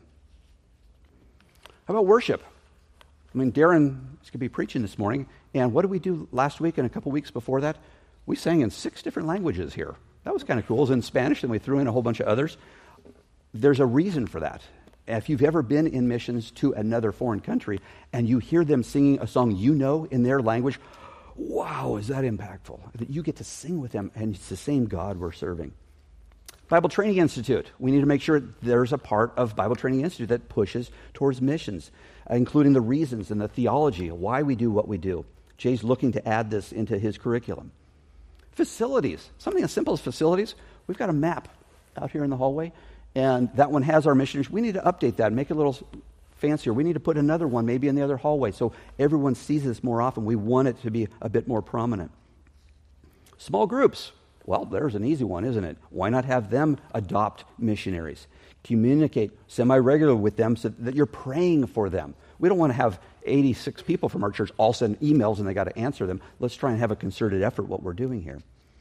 How about worship? I mean, Darren is going to be preaching this morning, and what did we do last week and a couple weeks before that? We sang in six different languages here. That was kind of cool. It was in Spanish, and we threw in a whole bunch of others. There's a reason for that. If you've ever been in missions to another foreign country, and you hear them singing a song you know in their language, wow, is that impactful? That you get to sing with them, and it's the same God we're serving. Bible Training Institute. We need to make sure there's a part of Bible Training Institute that pushes towards missions, including the reasons and the theology of why we do what we do. Jay's looking to add this into his curriculum. Facilities. Something as simple as facilities. We've got a map out here in the hallway, and that one has our missionaries. We need to update that and make it a little fancier. We need to put another one maybe in the other hallway so everyone sees this more often. We want it to be a bit more prominent. Small groups. Well, there's an easy one, isn't it? Why not have them adopt missionaries? Communicate semi-regularly with them so that you're praying for them. We don't want to have eighty-six people from our church all send emails and they got to answer them. Let's try and have a concerted effort what we're doing here.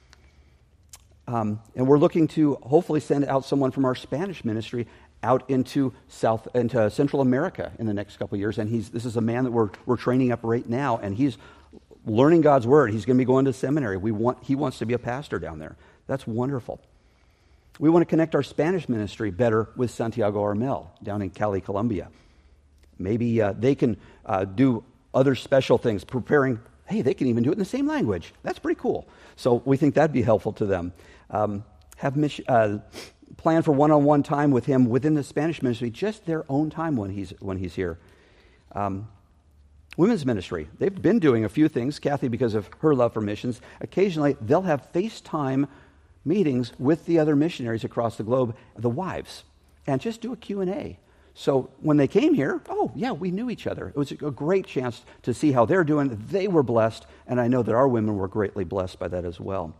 Um, and we're looking to hopefully send out someone from our Spanish ministry out into South into Central America in the next couple of years. And he's this is a man that we're we're training up right now, and he's learning God's word. He's going to be going to seminary. We want he wants to be a pastor down there. That's wonderful. We want to connect our Spanish ministry better with Santiago Armel down in Cali, Colombia. Maybe uh, they can uh, do other special things, preparing. Hey, they can even do it in the same language. That's pretty cool. So we think that'd be helpful to them. Um, have mission, uh, plan for one-on-one time with him within the Spanish ministry, just their own time when he's when he's here. Um, Women's ministry. They've been doing a few things. Kathy, because of her love for missions, occasionally they'll have FaceTime meetings with the other missionaries across the globe, the wives, and just do a Q and A. So when they came here, oh, yeah, we knew each other. It was a great chance to see how they're doing. They were blessed, and I know that our women were greatly blessed by that as well.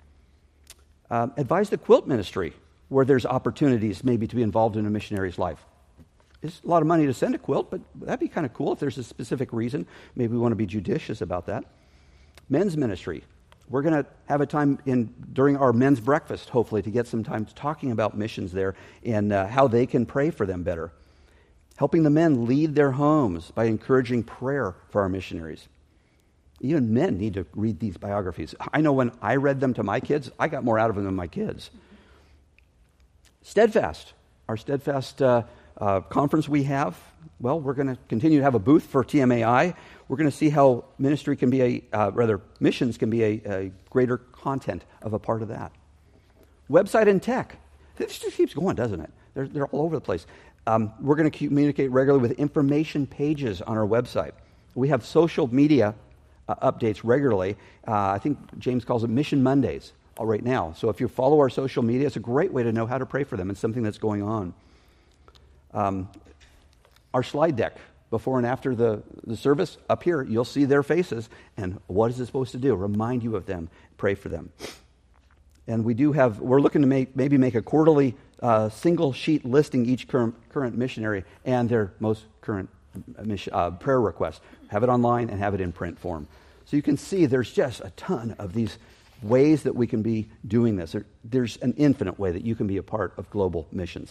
Um, advise the quilt ministry, where there's opportunities maybe to be involved in a missionary's life. It's a lot of money to send a quilt, but that'd be kind of cool if there's a specific reason. Maybe we want to be judicious about that. Men's ministry. We're going to have a time in during our men's breakfast, hopefully, to get some time talking about missions there and uh, how they can pray for them better. Helping the men lead their homes by encouraging prayer for our missionaries. Even men need to read these biographies. I know when I read them to my kids, I got more out of them than my kids. Steadfast. Our Steadfast uh, uh, conference we have, well, we're going to continue to have a booth for T M A I. We're going to see how ministry can be a, uh, rather, missions can be a, a greater content of a part of that. Website and tech. This just keeps going, doesn't it? They're, they're all over the place. Um, we're going to communicate regularly with information pages on our website. We have social media uh, updates regularly. Uh, I think James calls it Mission Mondays all right now. So if you follow our social media, it's a great way to know how to pray for them. It's something that's going on. Um, our slide deck, before and after the, the service, up here, you'll see their faces. And what is it supposed to do? Remind you of them. Pray for them. And we do have, we're looking to make maybe make a quarterly uh, single sheet listing each current, current missionary and their most current mission, uh, prayer request. Have it online and have it in print form. So you can see there's just a ton of these ways that we can be doing this. There, there's an infinite way that you can be a part of global missions.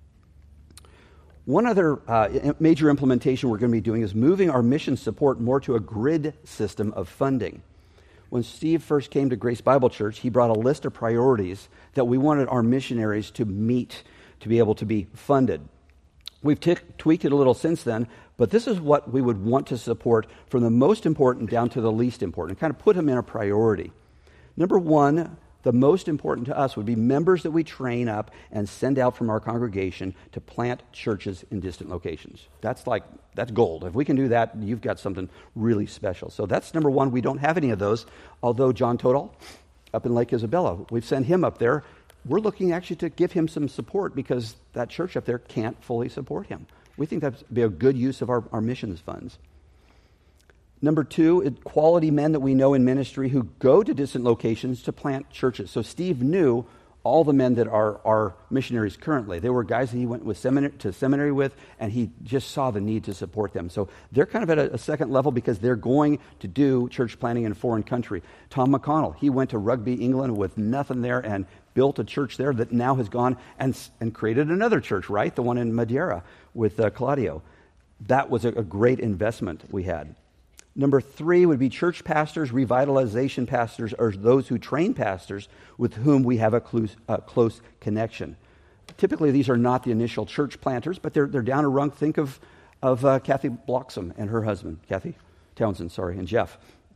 One other uh, major implementation we're going to be doing is moving our mission support more to a grid system of funding. When Steve first came to Grace Bible Church, he brought a list of priorities that we wanted our missionaries to meet to be able to be funded. We've t- tweaked it a little since then, but this is what we would want to support from the most important down to the least important, kind of put them in a priority. Number one, the most important to us would be members that we train up and send out from our congregation to plant churches in distant locations. That's like, that's gold. If we can do that, you've got something really special. So that's number one. We don't have any of those, although John Todal up in Lake Isabella, we've sent him up there. We're looking actually to give him some support because that church up there can't fully support him. We think that would be a good use of our, our missions funds. Number two, quality men that we know in ministry who go to distant locations to plant churches. So Steve knew all the men that are our missionaries currently. They were guys that he went with seminary, to seminary with, and he just saw the need to support them. So they're kind of at a, a second level because they're going to do church planting in a foreign country. Tom McConnell, he went to Rugby, England with nothing there and built a church there that now has gone and, and created another church, right? The one in Madeira with uh, Claudio. That was a, a great investment we had. Number three would be church pastors, revitalization pastors, or those who train pastors with whom we have a close, uh, close connection. Typically, these are not the initial church planters, but they're they're down a rung. Think of of uh, Kathy Bloxham and her husband, Kathy Townsend, sorry, and Jeff.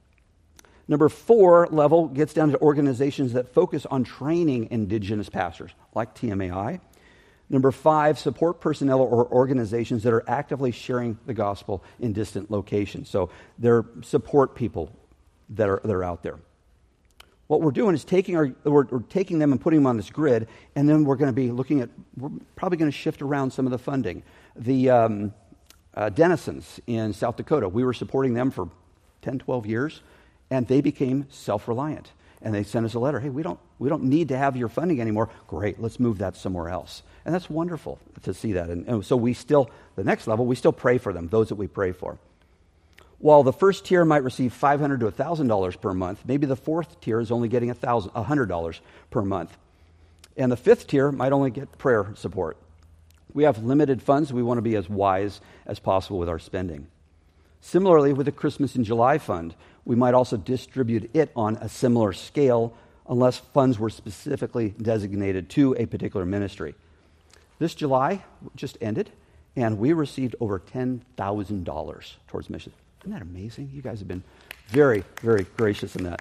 Number four level gets down to organizations that focus on training indigenous pastors, like T M A I. Number five, support personnel or organizations that are actively sharing the gospel in distant locations. So they're support people that are, that are out there. What we're doing is taking our we're, we're taking them and putting them on this grid, and then we're going to be looking at, we're probably going to shift around some of the funding. The um, uh, Dennisons in South Dakota, we were supporting them for ten, twelve years, and they became self-reliant. And they sent us a letter, hey, we don't we don't need to have your funding anymore. Great, let's move that somewhere else. And that's wonderful to see that. And, and so we still, the next level, we still pray for them, those that we pray for. While the first tier might receive five hundred dollars to one thousand dollars per month, maybe the fourth tier is only getting one hundred dollars per month. And the fifth tier might only get prayer support. We have limited funds. We want to be as wise as possible with our spending. Similarly, with the Christmas in July fund, we might also distribute it on a similar scale unless funds were specifically designated to a particular ministry. This July just ended, and we received over ten thousand dollars towards missions. Isn't that amazing? You guys have been very, very gracious in that.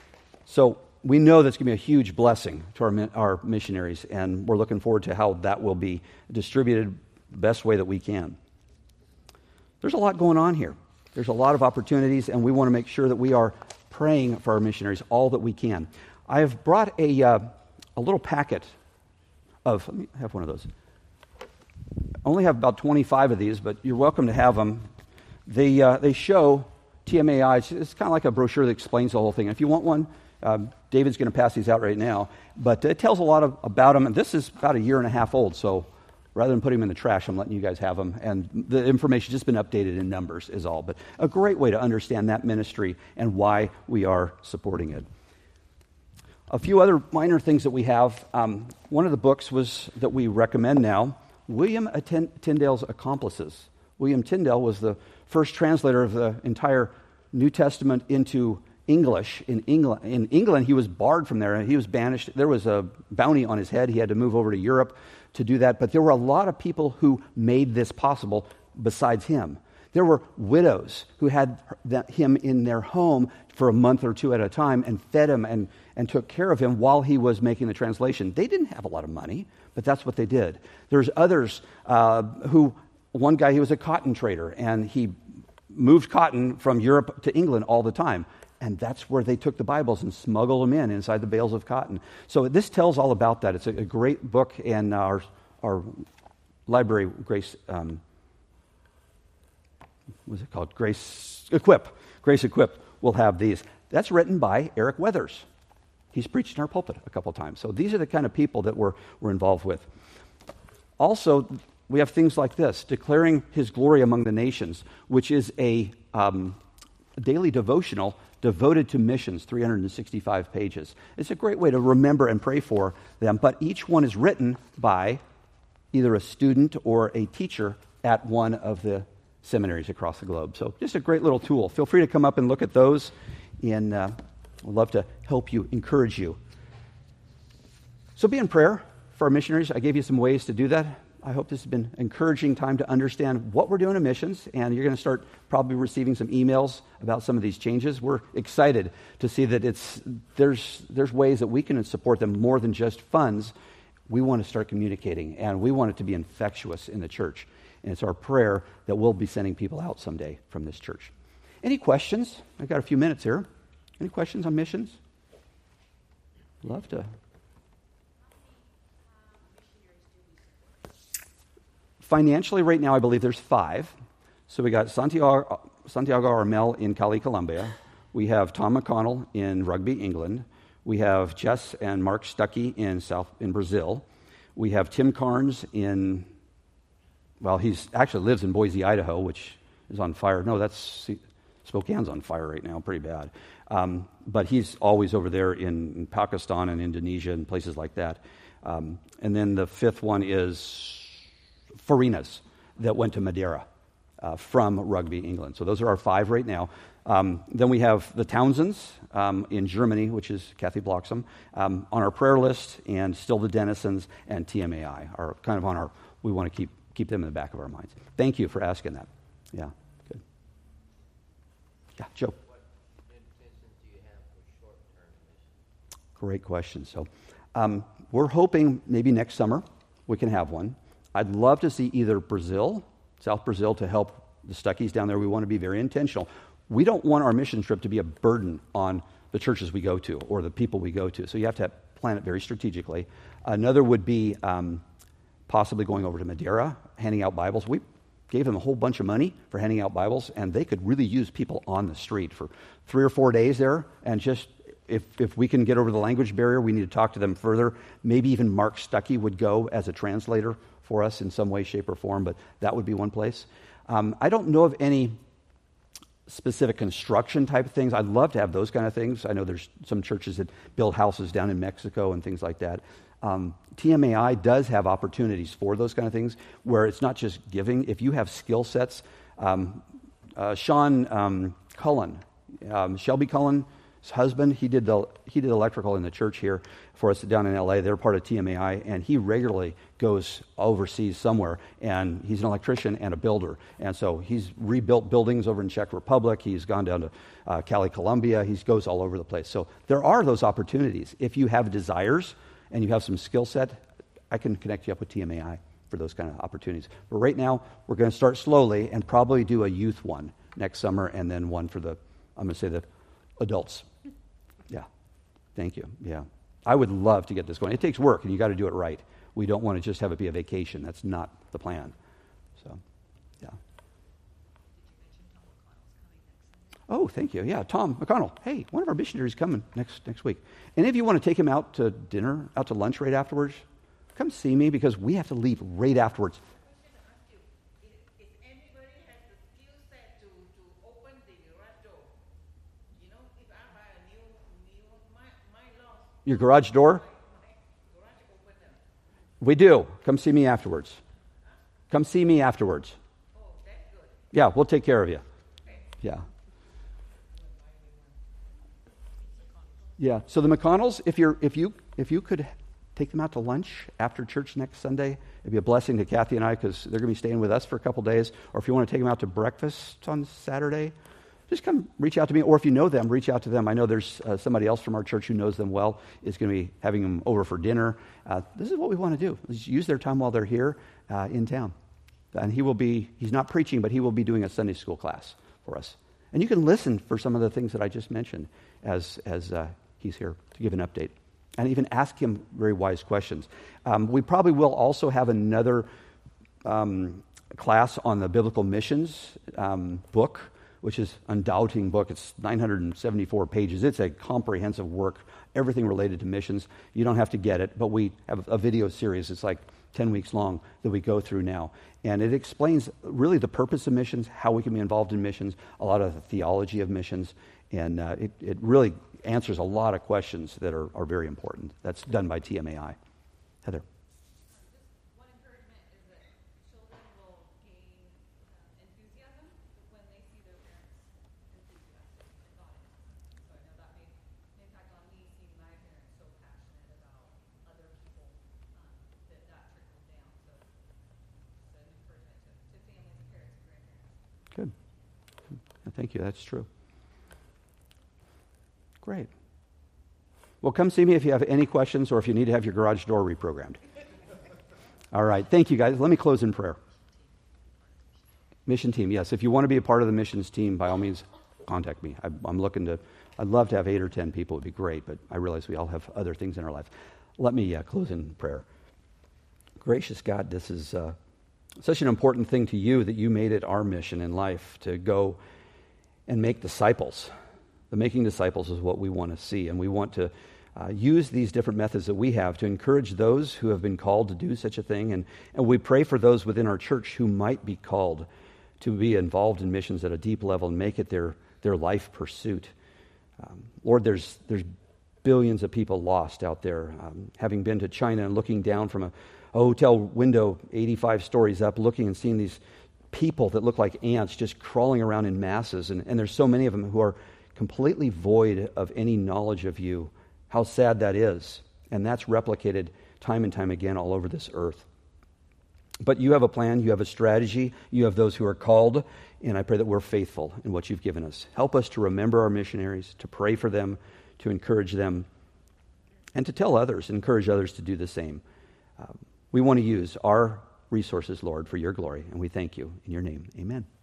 So we know that's going to be a huge blessing to our, our missionaries, and we're looking forward to how that will be distributed the best way that we can. There's a lot going on here. There's a lot of opportunities, and we want to make sure that we are praying for our missionaries all that we can. I have brought a uh, a little packet of, let me have one of those. I only have about twenty-five of these, but you're welcome to have them. They, uh, they show T M A I. It's, it's kind of like a brochure that explains the whole thing. If you want one, um, David's going to pass these out right now. But it tells a lot of, about them. And this is about a year and a half old, so rather than putting them in the trash, I'm letting you guys have them. And the information has just been updated in numbers is all. But a great way to understand that ministry and why we are supporting it. A few other minor things that we have. Um, one of the books was that we recommend now, William Tyndale's Accomplices. William Tyndale was the first translator of the entire New Testament into English in England. In England, he was barred from there. He was banished. There was a bounty on his head. He had to move over to Europe to do that. But there were a lot of people who made this possible besides him. There were widows who had him in their home for a month or two at a time and fed him and, and took care of him while he was making the translation. They didn't have a lot of money, but that's what they did. There's others uh, who, one guy, he was a cotton trader, and he moved cotton from Europe to England all the time. And that's where they took the Bibles and smuggled them in inside the bales of cotton. So this tells all about that. It's a, a great book, and our our library, Grace, um, what's it called? Grace Equip. Grace Equip will have these. That's written by Eric Weathers. He's preached in our pulpit a couple times. So these are the kind of people that we're, we're involved with. Also, we have things like this, Declaring His Glory Among the Nations, which is a um, daily devotional devoted to missions, three hundred sixty-five pages. It's a great way to remember and pray for them, but each one is written by either a student or a teacher at one of the seminaries across the globe. So just a great little tool. Feel free to come up and look at those, and uh, we'd love to help you, encourage you. So be in prayer for our missionaries. I gave you some ways to do that. I hope this has been an encouraging time to understand what we're doing in missions, and you're going to start probably receiving some emails about some of these changes. We're excited to see that it's there's there's ways that we can support them more than just funds. We want to start communicating, and we want it to be infectious in the church. And it's our prayer that we'll be sending people out someday from this church. Any questions? I've got a few minutes here. Any questions on missions? Love to. Financially, right now, I believe there's five. So we got Santiago, Santiago Armel in Cali, Colombia. We have Tom McConnell in Rugby, England. We have Jess and Mark Stuckey in South in Brazil. We have Tim Carnes in, well, he's actually lives in Boise, Idaho, which is on fire. No, that's Spokane's on fire right now, pretty bad. Um, but he's always over there in, in Pakistan and Indonesia and places like that. Um, and then the fifth one is Farinas that went to Madeira uh, from Rugby, England. So those are our five right now. Um, then we have the Townsends um, in Germany, which is Kathy Bloxham, um, on our prayer list, and still the Dennisons and T M A I are kind of on our, we want to keep keep them in the back of our minds. Thank you for asking that. Yeah, good. Yeah, Joe. What intentions do you have for short-term missions? Great question. So um, we're hoping maybe next summer we can have one. I'd love to see either Brazil, South Brazil, to help the Stuckeys down there. We want to be very intentional. We don't want our mission trip to be a burden on the churches we go to or the people we go to. So you have to plan it very strategically. Another would be um, possibly going over to Madeira, handing out Bibles. We gave them a whole bunch of money for handing out Bibles, and they could really use people on the street for three or four days there. And just if if we can get over the language barrier, we need to talk to them further. Maybe even Mark Stuckey would go as a translator for us in some way, shape, or form, but that would be one place. Um, I don't know of any specific construction type of things. I'd love to have those kind of things. I know there's some churches that build houses down in Mexico and things like that. Um, T M A I does have opportunities for those kind of things where it's not just giving. If you have skill sets, um, uh, Sean um, Cullen, um, Shelby Cullen's husband, he did the he did electrical in the church here for us down in L A. They're part of T M A I, and he regularly goes overseas somewhere, and he's an electrician and a builder. And so he's rebuilt buildings over in Czech Republic. He's gone down to uh, Cali, Colombia. He goes all over the place. So there are those opportunities. If you have desires and you have some skill set, I can connect you up with T M A I for those kind of opportunities. But right now, we're going to start slowly and probably do a youth one next summer, and then one for the, I'm going to say the adults. Yeah. Thank you. Yeah. I would love to get this going. It takes work, and you got to do it right. We don't want to just have it be a vacation. That's not the plan. So, yeah. Oh, thank you. Yeah, Tom McConnell. Hey, one of our missionaries coming next next week. And if you want to take him out to dinner, out to lunch right afterwards, come see me because we have to leave right afterwards. If anybody has the skill set to, to open the garage door, you know, if I buy a new, new my, my lost, Your garage door? my garage opener. We do. Come see me afterwards. Come see me afterwards. Oh, that's good. Yeah, we'll take care of you. Yeah. Yeah. So the McConnells, if you're if you if you could take them out to lunch after church next Sunday, it'd be a blessing to Kathy and I because they're going to be staying with us for a couple days. Or if you want to take them out to breakfast on Saturday, just come reach out to me. Or if you know them, reach out to them. I know there's uh, somebody else from our church who knows them well, is going to be having them over for dinner. Uh, this is what we want to do, is use their time while they're here uh, in town. And he will be, he's not preaching, but he will be doing a Sunday school class for us. And you can listen for some of the things that I just mentioned as, as uh, he's here to give an update. And even ask him very wise questions. Um, we probably will also have another um, class on the biblical missions um, book, which is an undoubting book. It's nine hundred seventy-four pages. It's a comprehensive work, everything related to missions. You don't have to get it, but we have a video series. It's like ten weeks long that we go through now. And it explains really the purpose of missions, how we can be involved in missions, a lot of the theology of missions, and uh, it, it really answers a lot of questions that are, are very important. That's done by T M A I. Heather. One encouragement is that children will gain uh, enthusiasm when they see their parents enthusiastic and not enthusiastic. So I know that made an impact on me, seeing my parents so passionate about other people, um, that that trickled down. So it's an encouragement to, to families, parents, and grandparents. Good. Thank you. That's true. Great. Well, come see me if you have any questions or if you need to have your garage door reprogrammed. All right. Thank you, guys. Let me close in prayer. Mission team, yes. If you want to be a part of the missions team, by all means, contact me. I, I'm looking to, I'd love to have eight or ten people. It would be great, but I realize we all have other things in our life. Let me uh, close in prayer. Gracious God, this is uh, such an important thing to you that you made it our mission in life to go and make disciples. The making disciples is what we want to see, and we want to uh, use these different methods that we have to encourage those who have been called to do such a thing, and, and we pray for those within our church who might be called to be involved in missions at a deep level and make it their, their life pursuit. Um, Lord, there's, there's billions of people lost out there, um, having been to China and looking down from a, a hotel window eighty-five stories up, looking and seeing these people that look like ants just crawling around in masses, and, and there's so many of them who are completely void of any knowledge of you. How sad that is. And that's replicated time and time again all over this earth. But you have a plan, you have a strategy, you have those who are called, and I pray that we're faithful in what you've given us. Help us to remember our missionaries, to pray for them, to encourage them, and to tell others, encourage others to do the same. Um, we want to use our resources, Lord, for your glory, and we thank you. In your name, amen.